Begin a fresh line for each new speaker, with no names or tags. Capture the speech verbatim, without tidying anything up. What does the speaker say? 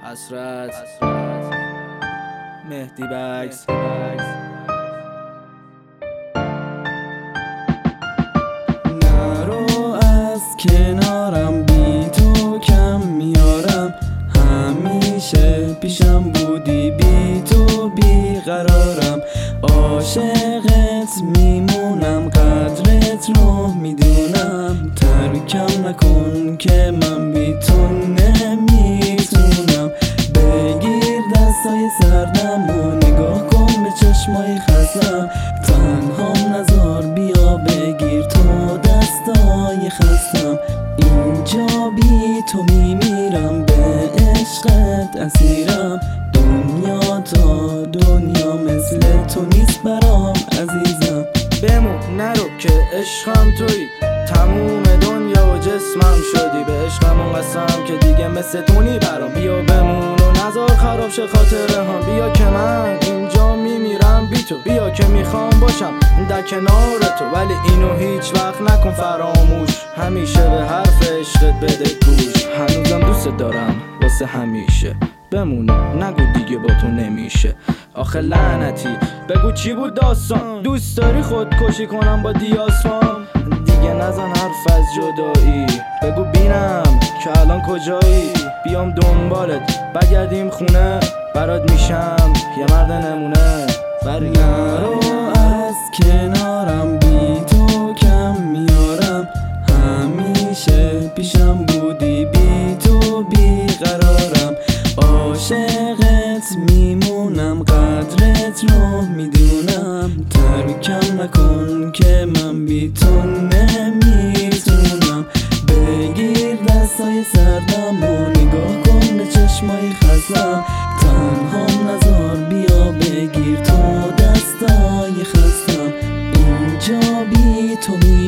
حسرت مهدی بکس
نرو از کنارم، بی تو کم میارم. همیشه پیشم بودی، بی تو بیقرارم. عاشقت میمونم، قدرت رو میدونم. ترکم نکن که من بی تو نمیتونم. بگیر دستای سردم و نگاه کن به چشمای خستم. تنهام نذار، بیا بگیر تو دستای خستم. اینجا بی تو میمیرم، به عشقت اسیرم. دنیا تا دنیا مثل تو نیست برام عزیزم.
بمون نرو که عشقم توی تموم دنیا و جسمم شدی. به عشقمون قسم که دیگه مثل تو نی برام. بیا بمون و نذار خراب شه خاطره هم. بیا که من اینجا میمیرم بی تو. بیا که میخوام باشم در کنار تو، ولی اینو هیچ وقت نکن فراموش. همیشه به حرف عشقت بده گوش. هنوزم دوست دارم واسه همیشه. بمون نگو دیگه با تو نمیشه. آخه لعنتی بگو چی بود داستان؟ دوست داری خودکشی کنم با دیاسفام؟ دیگه نزن حرف از جدایی. بگو بینم که الان کجایی. بیام دنبالت بگردیم خونه، برات میشم یه مرد نمونه.
نرو از کنارم، بی تو کم میارم. همیشه پیشم بودی، بی تو بیقرارم. عاشقت میمونم، قدرت رو میدونم. ترکم نکن که من بی تو نمیتونم. بگیر دستای سردم و نگاه کن به چشمای خستم. تنهام نذار، بیا بگیر تو دستای خستم. اینجا بی تو